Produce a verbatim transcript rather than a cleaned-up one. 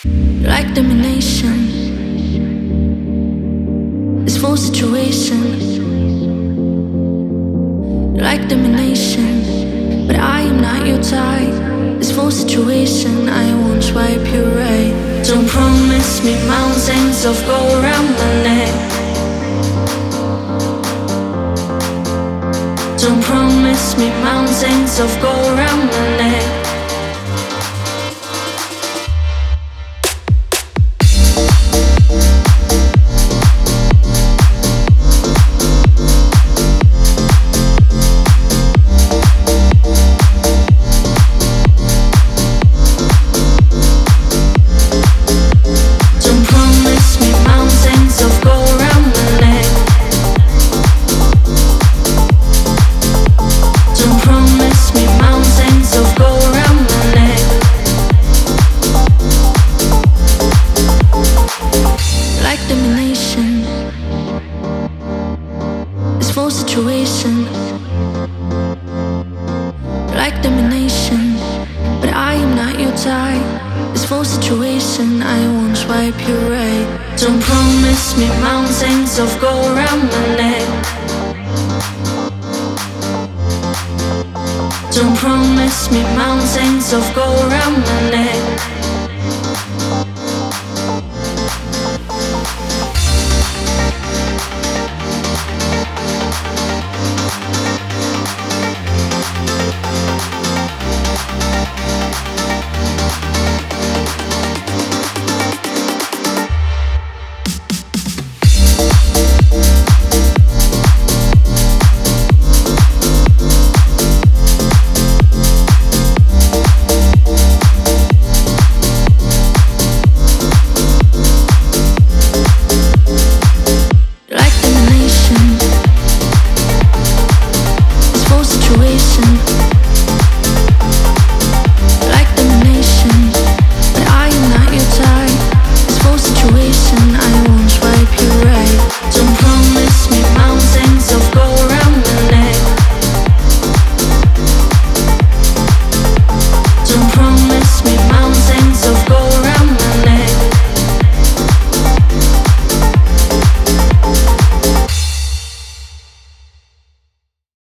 Like domination, this full situation. Like domination, but I am not your type. This full situation, I won't swipe you right. Don't promise me mountains of gold around my neck. Don't promise me mountains of gold around my neck. Full situation, like domination, but I am not your type. This full situation, I won't swipe you right. Don't promise me mountains of gold around my neck. Don't promise me mountains of gold around my neck. Situation.